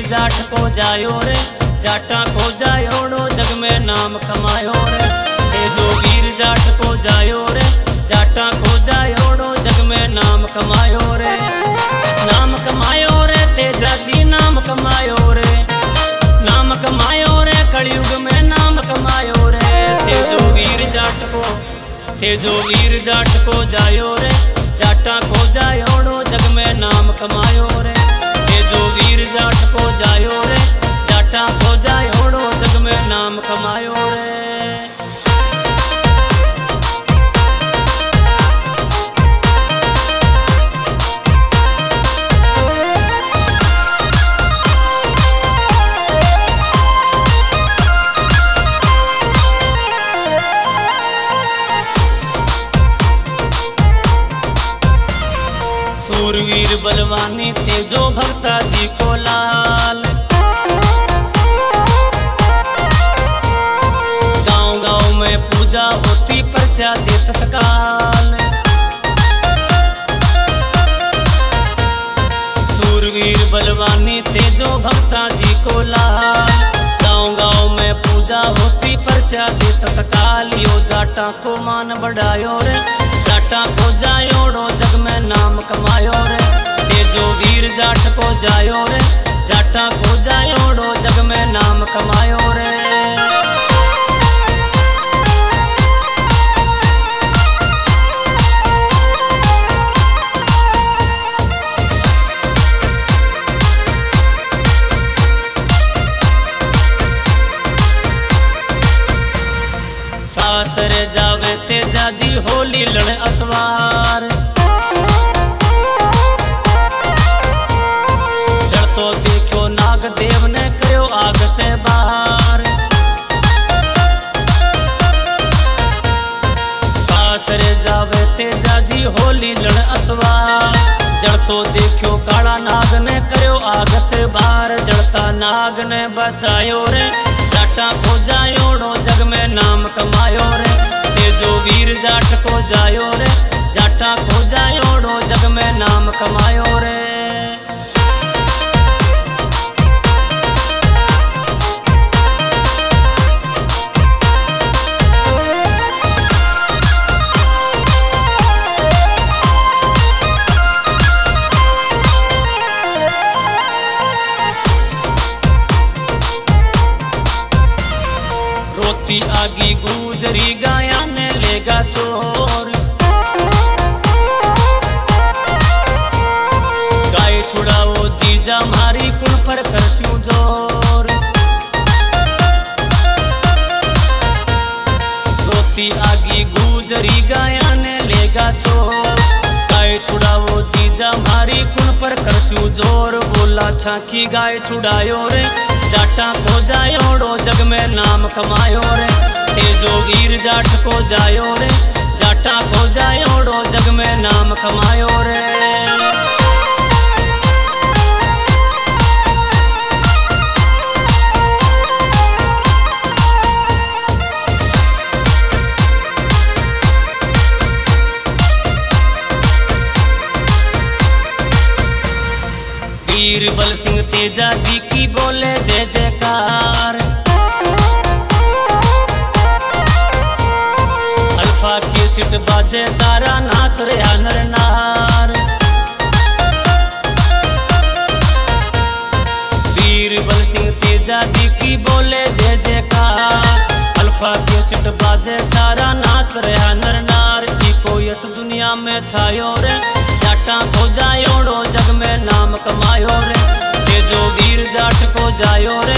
जाट को जायो रे, जाटा को जायोड़ो जग में नाम कमायो रे। ते जो वीर जाट को जायो रे, जाटा को जायोड़ो जग में नाम कमायो रे। नाम कमायो रे तेजा जी नाम कमायो रे, नाम कमायो रे कलयुग में नाम कमायो रे। ते जो वीर जाट को जायो रे, जाटा को जायोड़ो जग में नाम कमायो रे। ते जो वीर जाट को जायो रे, जाटा को जायोड़ो जग में नाम कमायो रे। सूरवीर बलवानी तेजो भक्ता जी को लाल, गांव गांव में पूजा होती पर्चा दे तत्काल। सूरवीर बलवानी तेजो भक्ता जी को लाल, गांव गांव में पूजा होती पर्चा दे तत्काल। यो जाटा को मान बढ़ायो रे, जाटा को जायोड़ो जग में नाम कमायो रे। ते जो वीर जाट को जायो रे, जाटा को जायोड़ो जग में नाम कमायो रे। सासरे जावे तेजा जी होली लड़ असवार, जड़तो देखो नाग देव ने करो आग से बाहर। सासरे जावे तेजा जी होली लड़ असवार, जड़तो देखो काला नाग ने करो आग से बाहर। जड़ता नाग ने बचायो रे, जाटा को जायोड़ो जग में नाम कमायो रे। ते जो वीर जाट को जायो रे, जाटा को जायोड़ो जग में नाम कमायो रे। रोती आगी गुजरी गाया ने लेगा चोर, गाय छुड़ाओ जीजा मारी कुण पर करस्यूं जोर। रोती आगी गुजरी गाया ने लेगा चोर, गाय छुड़ाओ जीजा मारी कुण पर करस्यूं जोर। बोला छाकी गाय छुड़ायो रे, जाटा को जायोड़ो जग में नाम कमायो रे। ते जो वीर जाट को जायो रे, जाटा को जायोड़ो जग में नाम कमायो रे। बीरबल सिंह तेजा जी की बोले जय जयकार, अल्फा की सिट बाजे सारा नाच रहा नर नार। बीरबल सिंह तेजा जी की बोले जय जयकार, अल्फा की सिट बाजे सारा नाच रहा नर नार। इको यस दुनिया में छायो रे, जाटा को जायोड़ो जग में नाम कमायो रे। ते जो वीर जाट को जायो रे,